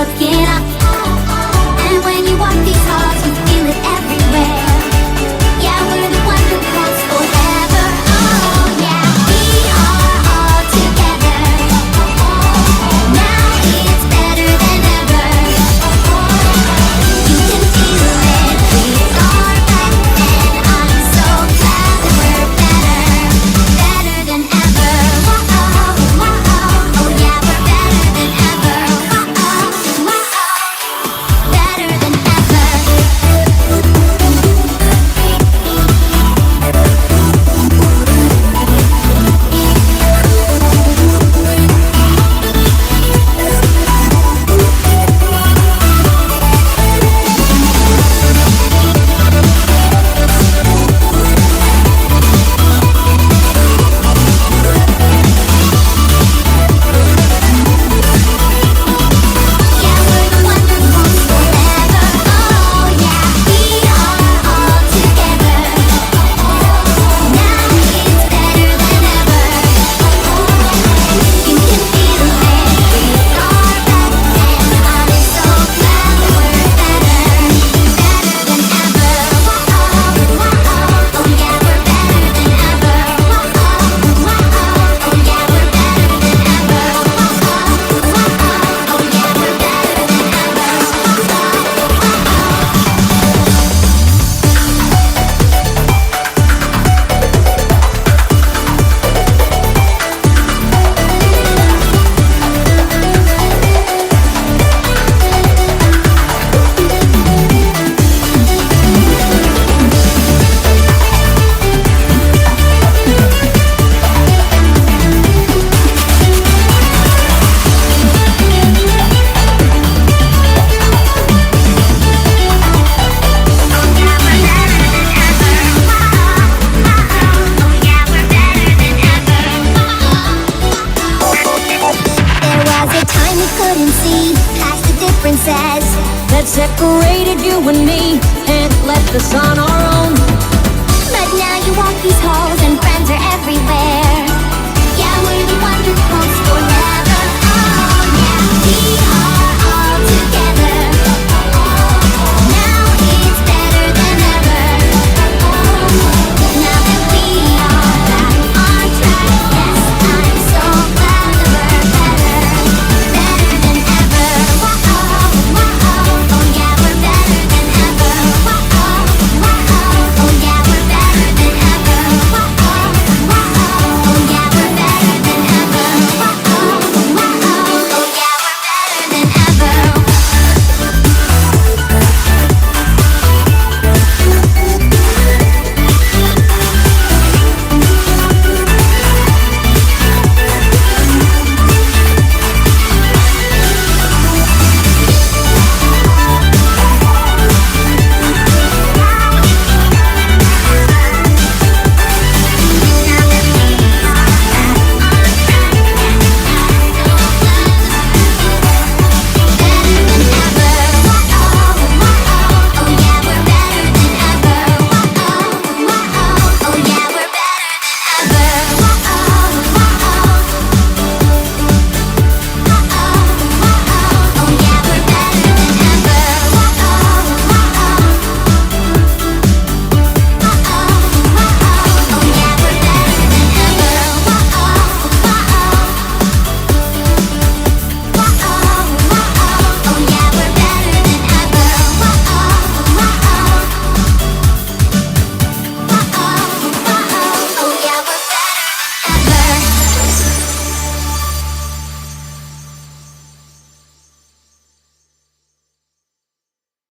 looking up. And when you walk these halls, you feel it everywhere. Yeah, we're the one who holds forever. Oh yeah, we are all together. Now it's better than ever. You can feel it, we are back, and I'm so glad that we're better than ever. Whoa, whoa, oh yeah, we're better than ever. Whoa, better than ever. Yeah, we're the wonderfuls forever. Oh yeah, we are all together. Now it's better than ever. You can feel it, we are back, and I'm so glad that we're better than ever. Oh yeah, we're better than ever. Oh yeah, we're better than ever. Oh yeah, we're better than There was a time we couldn't see past the differences that separated you and me and left us on our own. But now you walk these halls and friends are everywhere.